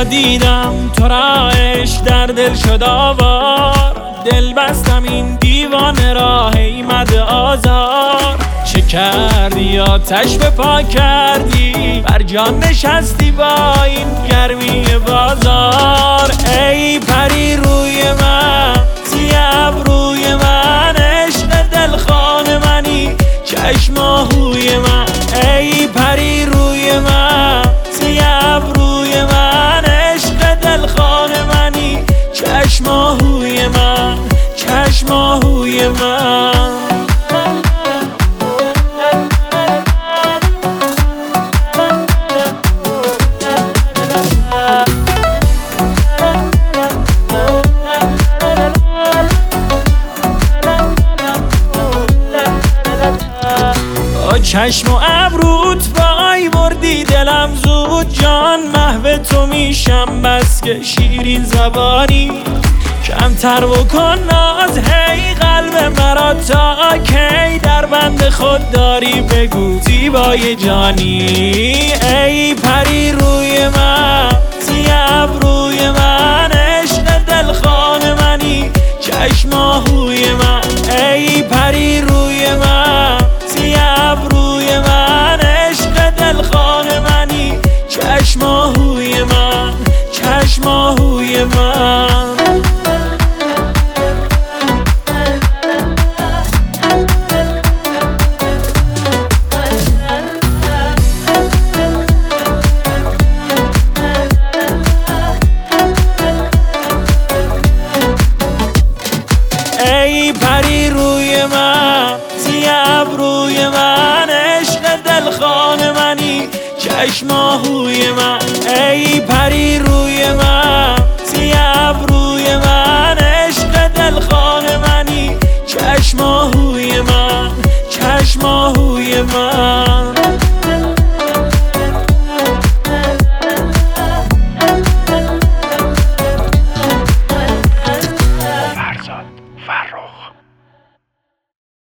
دیدم تو را عشق در دل شد آوار، دل بستم این دیوانه را ایمد آزار. چه کردی آتش به پا کردی، بر جان نشستی با این گرمی بازار. ای پری روی من، سیه ابروی من، عشق دلخواه منی، چشم آهوی من. ای پری روی من، سیه ابروی من، عشق دلخواه منی، چشم آهوی من، چشم آهوی من. چشم و ابروت وای بردی دلم زود، جان محو تو میشم بس که شیرین زبانی. کمتر بکن ناز هی قلب مرا، تا کی در بند خود داری بگو زیبای جانی. ای پری روی من، سیه ابروی من، عشق دلخواه منی، چشم آهوی من. ای پری روی من، سیه ابروی من، عشق دلخواه منی، چشم آهوی من، چشم آهوی من. ای پری روی من، سیه ابروی من، عشق دلخواه منی، چشم آهوی من. ای پری روی من، سیه ابروی من، عشق دلخواه منی، چشم آهوی من، چشم آهوی من.